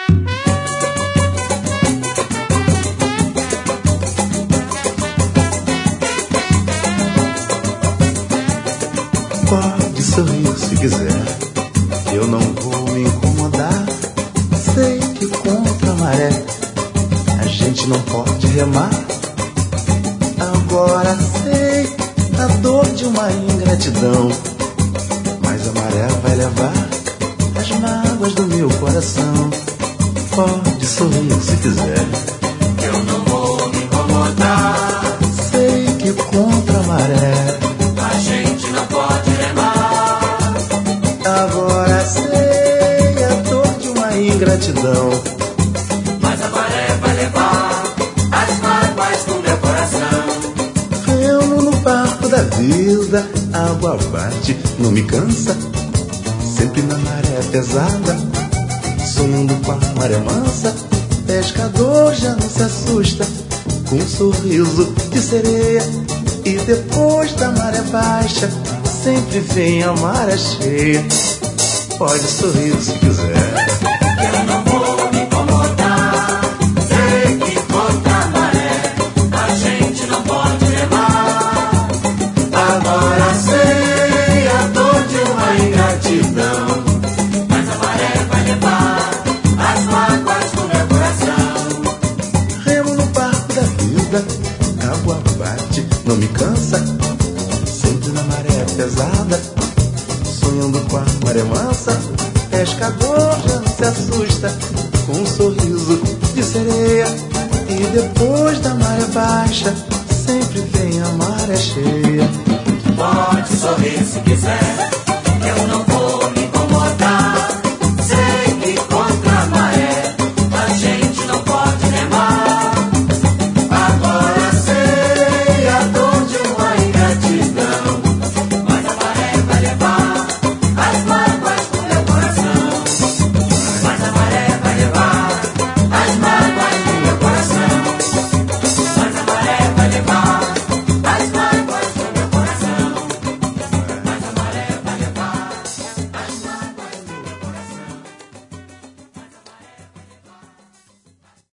Pode sorrir se quiser, eu não vou me incomodar. Sei que contra a maré a gente não pode remar. Agora sei a dor de uma ingratidão, mas a maré vai levar as mágoas do meu coração. Pode sorrir se quiser, eu não vou me incomodar. sei que contra a maré A gente não pode remar. agora sei a dor de uma ingratidão, Mas a maré vai levar as mágoas do meu coração. remo no barco da vida, a água bate, não me cansa, sempre na maré pesada, sonhando com a maré mansa. Pescador já não se assusta com um sorriso de sereia, e depois da maré baixa sempre vem a maré cheia. Pode sorrir se quiser, Eu não vou me incomodar. Sei que contra a maré a gente não pode remar. agora sei a dor de uma ingratidão, Mas a maré vai levar as mágoas do meu coração. remo no barco da vida, água bate, não me cansa, sempre na maré pesada, sonhando com a maré mansa. Pescador já não se assusta com um sorriso de sereia, e depois da maré baixa sempre vem a maré cheia. Pode sorrir se quiser.